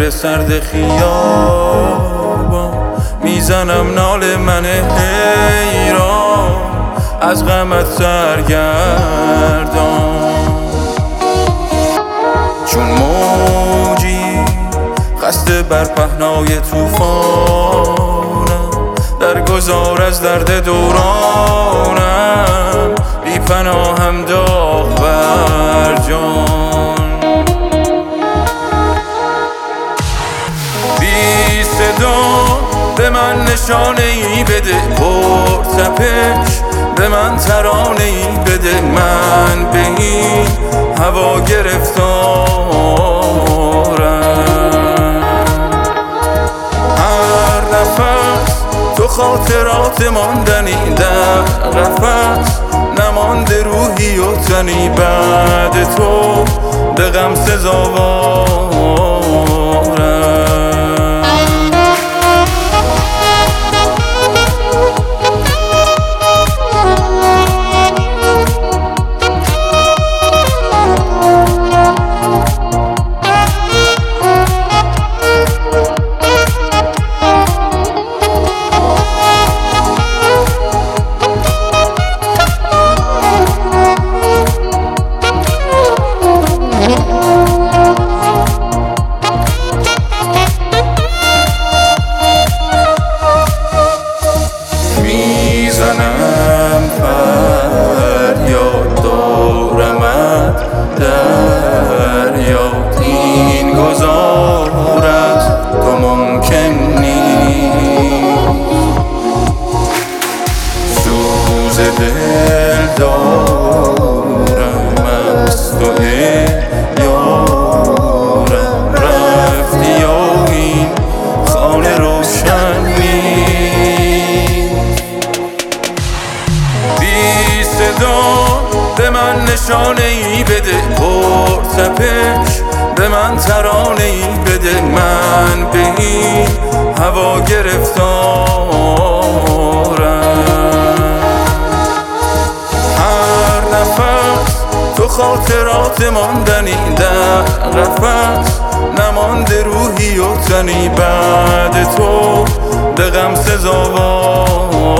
دل سرد خیابان میزنم ناله من حیران از غمت سرگردان. چون موجی خسته بر پهنای طوفانم، در گذار از درد دورانم، بی پناهم داغ بر جان. بی صدا به من نشانه ای بده، پرتپش به من ترانه ای بده، من به این هوا گرفتارم. هر نفس تو خاطرات ماندنی، در قفس نمانده روحی و تنی، بعد تو به غم سزاوارم. میزنم فریاد دارمت در یاد، این گذارت تو ممکن نیست. سوز دل دارم از تو یارم، رفتی و این خانه روشن نیست. بی صدا به من نشانه ای بده، پرتپش به من ترانه ای بده، من به این هوا گرفتارم. هر نفس تو خاطرات ماندنی، در قفس نمانده روحی و تنی، بعد تو به غم سزاوار.